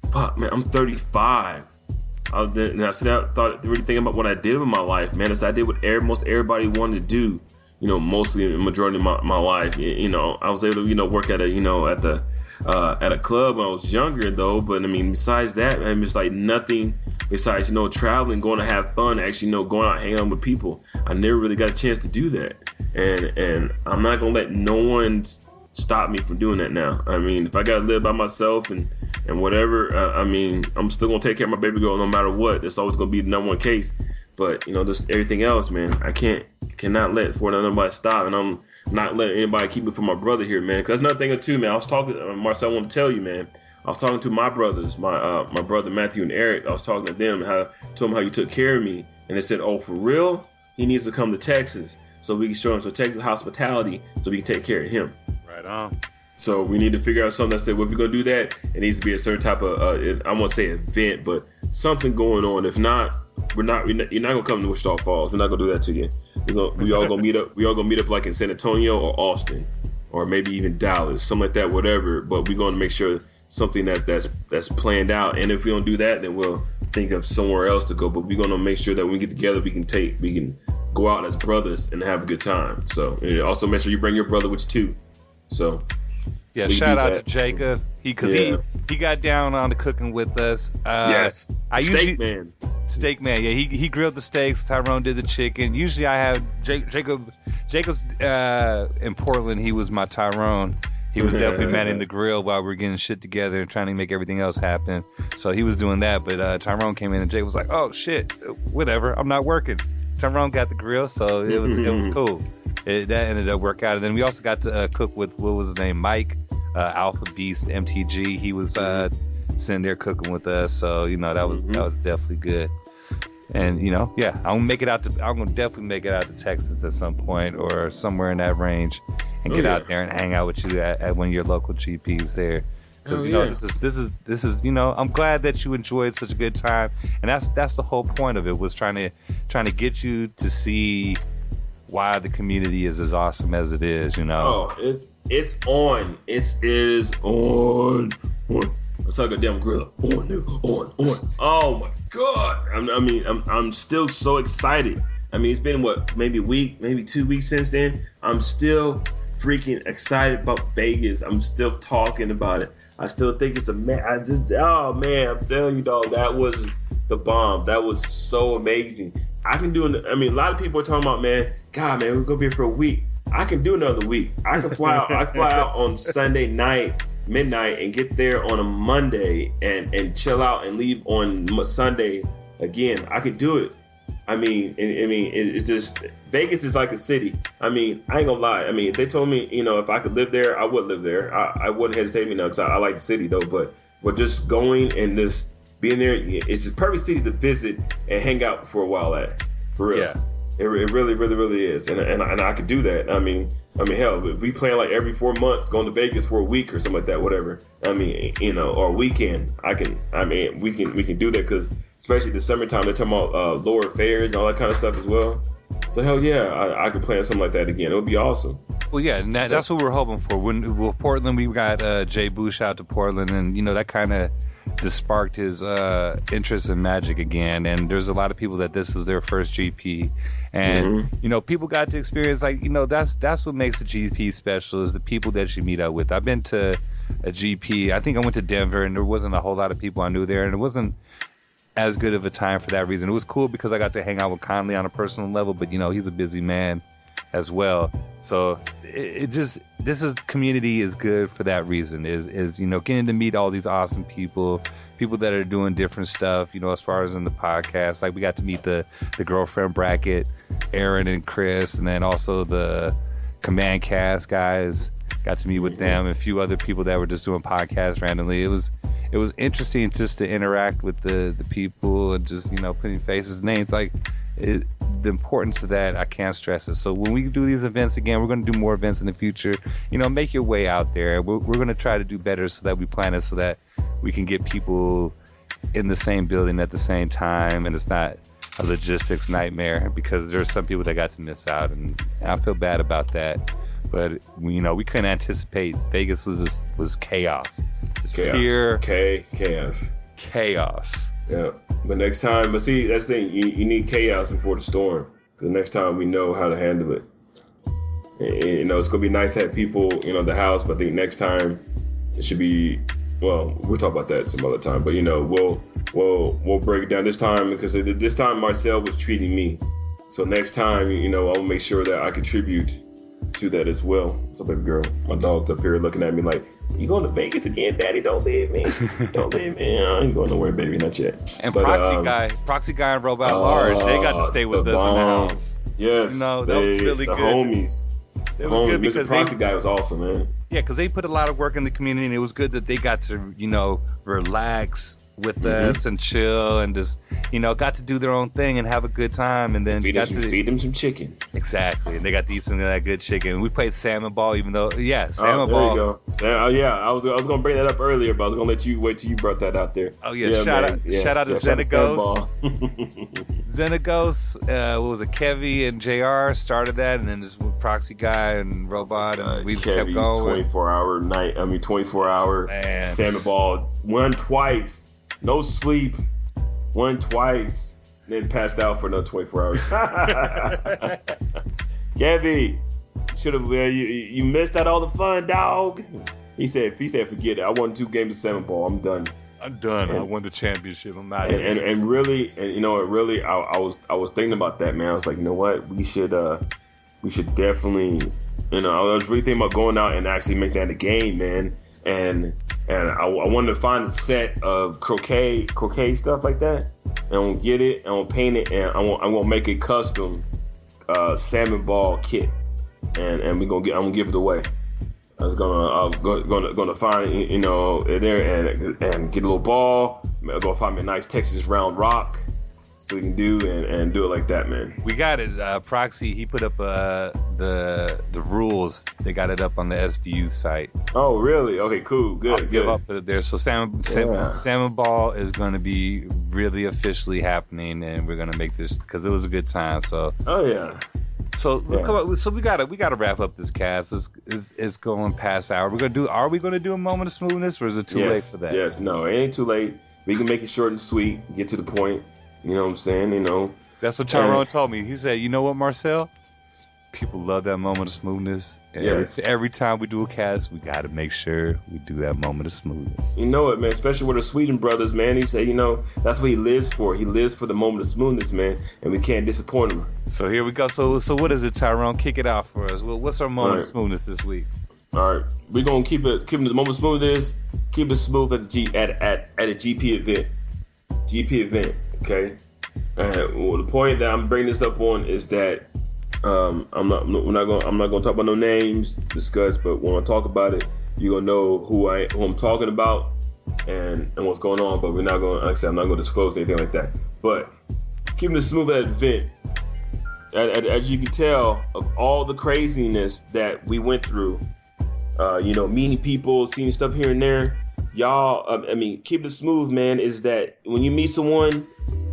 35. And I thought really thinking about what I did with my life, man. I did what most everybody wanted to do, mostly the majority of my life. I was able to, work at a club when I was younger, though. But I mean, besides that, man, it's like nothing besides, traveling, going to have fun, actually, going out, hanging out with people. I never really got a chance to do that. And I'm not going to let no one stop me from doing that now. I mean, if I got to live by myself and whatever, I'm still going to take care of my baby girl no matter what. It's always going to be the number one case. But, just everything else, man, I cannot let nobody stop. And I'm not letting anybody keep it from my brother here, man. Because that's another thing, too, man. I was talking, Marcel, I want to tell you, man. I was talking to my brothers, my brother Matthew and Eric. I was talking to them, told them how you took care of me. And they said, oh, for real? He needs to come to Texas so we can show him some Texas hospitality so we can take care of him. Right on. So we need to figure out something that said, well, if we're going to do that, it needs to be a certain type of, I won't say event, but something going on. If not, you're not going to come to Wichita Falls. We're not going to do that to you. We all going to meet up like in San Antonio or Austin or maybe even Dallas, something like that, whatever. But we're going to make sure something that's planned out. And if we don't do that, then we'll think of somewhere else to go. But we're going to make sure that when we get together, we can go out as brothers and have a good time. So also make sure you bring your brother with you too. So yeah, shout out to Jacob. He got down on the cooking with us. Yes, Steak Man. Yeah, he grilled the steaks. Tyrone did the chicken. Usually I have Jacob's in Portland. He was my Tyrone. He was definitely manning the grill while we were getting shit together and trying to make everything else happen. So he was doing that. But Tyrone came in and Jacob was like, "Oh shit, whatever. I'm not working." Tyrone got the grill, so it was cool. That ended up working out. And then we also got to cook with, what was his name, Mike, Alpha Beast, MTG. He was sitting there cooking with us, so that was definitely good. And I'm gonna definitely make it out to Texas at some point or somewhere in that range, and get out there and hang out with you at one of your local GPs there. Because this is I'm glad that you enjoyed such a good time, and that's the whole point of it, was trying to get you to see why the community is as awesome as it is. Oh, it's on. It is on. It's like a damn grill. On. Oh my god! I'm still so excited. It's been maybe a week, maybe 2 weeks since then. I'm still freaking excited about Vegas. I'm still talking about it. I still think it's I'm telling you, dog, that the bomb. That was so amazing. I can do it. I mean, a lot of people are talking about, man, God, man, we're gonna be here for a week. I can do another week. I can fly out. I fly out on Sunday night, midnight, and get there on a Monday and chill out and leave on Sunday again. I could do it. I mean, it's just Vegas is like a city. I mean, I ain't gonna lie. I mean, if they told me, if I could live there, I would live there. I wouldn't hesitate, because I like the city though. But just going and just being there, it's just perfect city to visit and hang out for a while at. For real. Yeah. It really, really, really is, and I could do that. I mean, hell, if we plan like every 4 months, going to Vegas for a week or something like that, whatever. I mean, or a weekend, we can do that, because especially the summertime, they're talking about lower fares and all that kind of stuff as well. So hell yeah, I could plan something like that again. It would be awesome. Well, yeah, and that's what we're hoping for. When Portland, we got Jay Bush out to Portland, and that kind of just sparked his interest in Magic again. And there's a lot of people that this was their first GP, and people got to experience that's what makes a GP special, is the people that you meet up with. I've been to a GP. I think I went to Denver, and there wasn't a whole lot of people I knew there, and it wasn't as good of a time for that reason. It was cool because I got to hang out with Conley on a personal level, but he's a busy man as well. So this community is good for that reason. Is getting to meet all these awesome people that are doing different stuff. As far as in the podcast, like we got to meet the girlfriend bracket, Aaron and Chris, and then also the Command Cast guys. Got to meet with them and a few other people that were just doing podcasts randomly. It was interesting just to interact with the people and just putting faces, names. Like the importance of that, I can't stress it. So when we do these events again, we're going to do more events in the future. Make your way out there. We're going to try to do better, so that we plan it so that we can get people in the same building at the same time, and it's not a logistics nightmare, because there's some people that got to miss out, and I feel bad about that. But we couldn't anticipate. Vegas was chaos. Just pure chaos. Yeah. But next time, see, that's the thing. You need chaos before the storm. The next time we know how to handle it. And, it's gonna be nice to have people, the house. But I think next time it should be. Well, we'll talk about that some other time. But we'll break it down this time, because this time Marcel was treating me. So next time, I'll make sure that I contribute to that as well. So baby girl, my dog's up here looking at me like, you going to Vegas again, Daddy? Don't leave me. Don't leave me. I ain't going nowhere, baby. Not yet. And Proxy Guy and Robot Large, they got to stay with us in the house. Yes. That was really good. Homies. It was good because Mr. Proxy Guy was awesome, man. Yeah, because they put a lot of work in the community, and it was good that they got to, relax with us and chill and just, got to do their own thing and have a good time, and then feed them some chicken. Exactly, and they got to eat some of that good chicken. We played salmon ball, even though salmon ball. There you go. I was gonna bring that up earlier, but I was gonna let you wait till you brought that out there. Oh yeah, shout out to Xenagos. Xenagos, what was it? Kevy and JR started that, and then this Proxy Guy and Robot, and we just kept going. 24 hour salmon ball. Won twice. No sleep. Won twice. Then passed out for another 24 hours. Kevin, should have. You missed out all the fun, dog. He said, forget it. I won 2 games of salmon ball. I'm done. I won the championship. I'm out. And really, I was thinking about that, man. I was like, you know what? We should definitely. I was really thinking about going out and actually make that a game, man. And I wanted to find a set of croquet stuff like that, and we'll get it, and we'll paint it, and I'm gonna make a custom salmon ball kit, and I'm gonna give it away. I'm gonna find there and get a little ball. I'm gonna find me a nice Texas round rock, so we can do it like that, man. We got it. Proxy, he put up the rules. They got it up on the SVU site. Oh, really? Okay, cool, good. I'll give up there. So salmon ball is going to be really officially happening, and we're going to make this because it was a good time. So. Oh yeah. So we gotta wrap up this cast. It's going past hour. Are we gonna do a moment of smoothness, or is it too late for that? Yes, no, it ain't too late. We can make it short and sweet, get to the point. You know what I'm saying? That's what Tyrone told me. He said, "You know what, Marcel? People love that moment of smoothness. And Yes. every time we do a cast, we got to make sure we do that moment of smoothness. You know it, man. Especially with the Sweden brothers, man. He said, that's what he lives for. He lives for the moment of smoothness, man. And we can't disappoint him. So here we go. So what is it, Tyrone? Kick it out for us. What's our moment of smoothness this week? All right, we're gonna keep it the moment of smoothness. Keep it smooth at the at a GP event. GP event, okay. Well, the point that I'm bringing this up on is that I'm not gonna talk about no names discussed, but when I talk about it, you're gonna know who I'm talking about and what's going on. But we're not gonna, like I said, I'm not gonna disclose anything like that. But keeping it smooth at an event, as you can tell, of all the craziness that we went through, meeting people, seeing stuff here and there, y'all. Keep it smooth, man. Is that when you meet someone,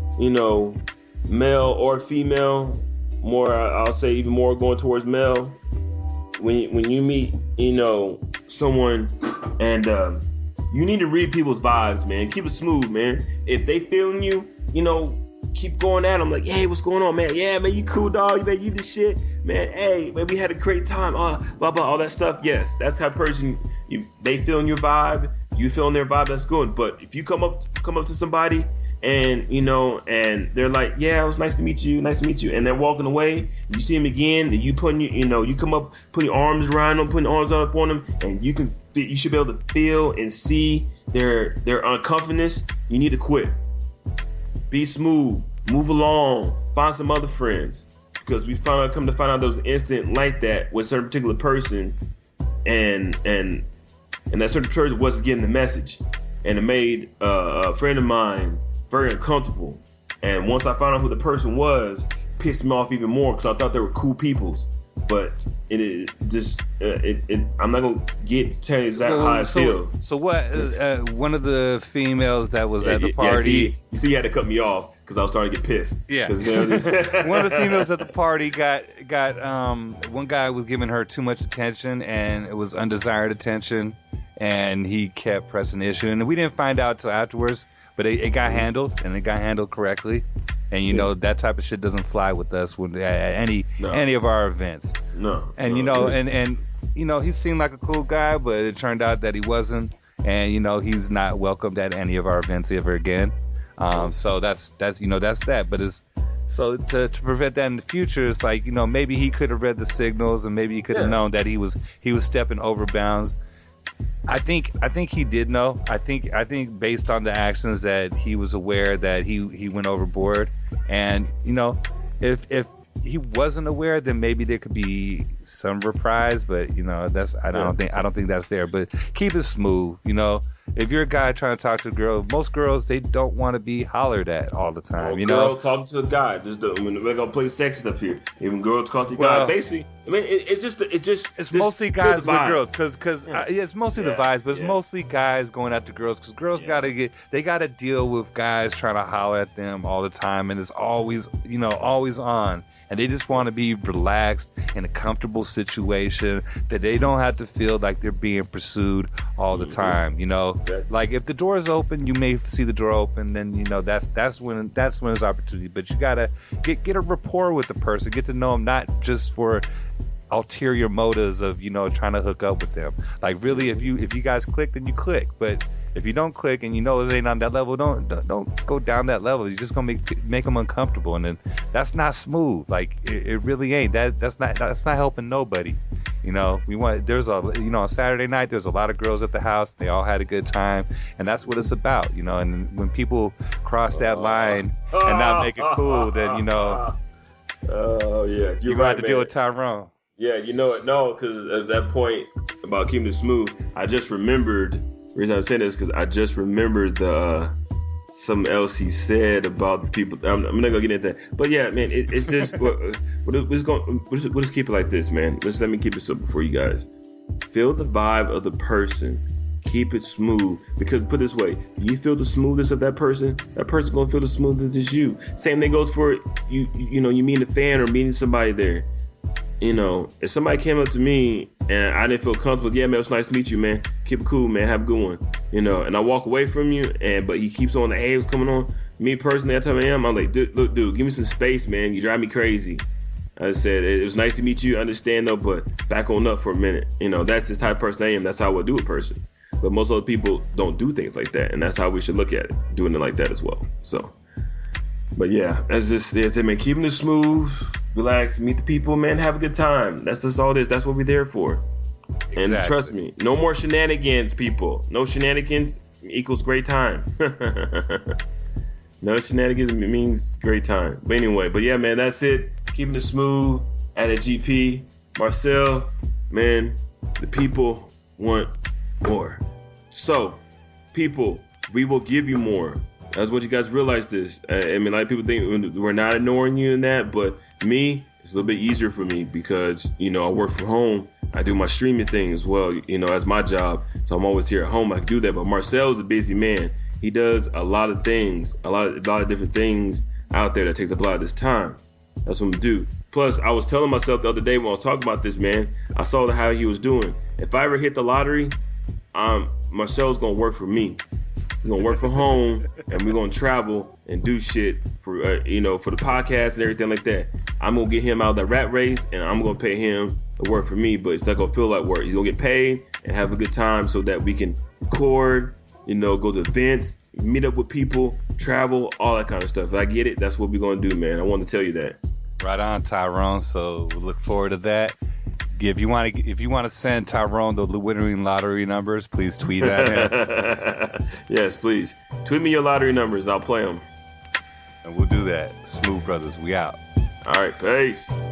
male or female, more I'll say even more going towards male. When you meet, someone, and you need to read people's vibes, man. Keep it smooth, man. If they feeling you, keep going at them like, hey, what's going on, man? Yeah, man, you cool, dog. Man, you this shit, man. Hey, man, we had a great time. Blah blah, all that stuff. Yes, that's the type of person. They feeling your vibe, you feeling their vibe. That's good. But if you come up to somebody and and they're like, yeah, it was nice to meet you, and they're walking away, you see them again, and you you come up, putting your arms around them, putting arms up on them, and you should be able to feel and see their uncomfortableness. You need to quit. Be smooth, move along, find some other friends, because we come to find out there was an incident like that with a certain particular person, and that certain person wasn't getting the message, and it made a friend of mine very uncomfortable. And once I found out who the person was, pissed me off even more because I thought they were cool peoples. But it is just I'm not gonna get to tell you exactly how I feel. So what? One of the females that was at the party. You see, you had to cut me off because I was starting to get pissed. Yeah. One of the females at the party got one guy was giving her too much attention, and it was undesired attention, and he kept pressing the issue, and we didn't find out till afterwards. But it got handled, and it got handled correctly. And that type of shit doesn't fly with us at any of our events. No. And he seemed like a cool guy, but it turned out that he wasn't. And he's not welcomed at any of our events ever again. So that's that. But it's so to prevent that in the future, it's like maybe he could have read the signals, and maybe he could have known that he was stepping over bounds. I think he did know. I think based on the actions that he was aware that he went overboard, and if he wasn't aware, then maybe there could be some reprise. But I don't think that's there. But keep it smooth. If you're a guy trying to talk to a girl, most girls, they don't want to be hollered at all the time. Girl talking to a guy, we're gonna play sex stuff here. Even girls talking to a guy, basically. It's mostly guys with girls, because it's mostly the vibes, but it's mostly guys going after girls, because girls gotta deal with guys trying to holler at them all the time, and it's always on. And they just want to be relaxed in a comfortable situation that they don't have to feel like they're being pursued all the time. Like if the door is open, you may see the door open, then that's when it's opportunity. But you gotta get a rapport with the person, get to know them, not just for ulterior motives of trying to hook up with them. Like really, if you guys click, then you click. But if you don't click and it ain't on that level, don't go down that level. You're just gonna make them uncomfortable, and then that's not smooth. Like it really ain't. That's not helping nobody. On Saturday night there's a lot of girls at the house. They all had a good time, and that's what it's about. And when people cross that line and not make it cool, then oh yeah, you're gonna have to deal with Tyrone. Yeah, no, because at that point about keeping it smooth, I just remembered. The reason I'm saying this is because I just remembered something else he said about the people. I'm not gonna get into that, but yeah, man, it's just we'll just keep it like this, man. Let me keep it simple for you guys. Feel the vibe of the person. Keep it smooth, because put it this way, you feel the smoothness of that person's gonna feel the smoothness as you. Same thing goes for you meeting a fan or meeting somebody there. If somebody came up to me and I didn't feel comfortable, yeah, man, it was nice to meet you, man. Keep it cool, man. Have a good one. And I walk away from you, but he keeps on the, hey, what's coming on? Me personally, that time I am, I'm like, dude, give me some space, man. You drive me crazy. I said, it was nice to meet you, understand though, but back on up for a minute. That's the type of person I am. That's how I would do a person. But most other people don't do things like that, and that's how we should look at it, doing it like that as well. So, but yeah, that's just it, man. Keeping it smooth, relax, meet the people, man, have a good time. That's just all this. That's what we're there for. Exactly. And trust me, no more shenanigans, people. No shenanigans equals great time. No shenanigans means great time. But anyway, yeah, man, that's it. Keeping it smooth at a GP. Marcel, man, the people want more. So, people, we will give you more. That's what you guys realize this. I mean, a lot of people think we're not ignoring you in that, but me, it's a little bit easier for me because, I work from home. I do my streaming thing as well, as my job. So I'm always here at home. I can do that. But Marcel's a busy man. He does a lot of things, a lot of different things out there that takes up a lot of his time. That's what I'm do. Plus, I was telling myself the other day when I was talking about this, man, I saw how he was doing. If I ever hit the lottery, Marcel's going to work for me. We're going to work from home, and we're going to travel and do shit for, for the podcast and everything like that. I'm going to get him out of that rat race, and I'm going to pay him to work for me, but it's not going to feel like work. He's going to get paid and have a good time so that we can record, go to events, meet up with people, travel, all that kind of stuff. If I get it, that's what we're going to do, man. I want to tell you that. Right on, Tyrone. So we look forward to that. If you want to send Tyrone the winning lottery numbers, please tweet at him. Yes, please. Tweet me your lottery numbers. I'll play them. And we'll do that. Smooth Brothers, we out. All right, peace.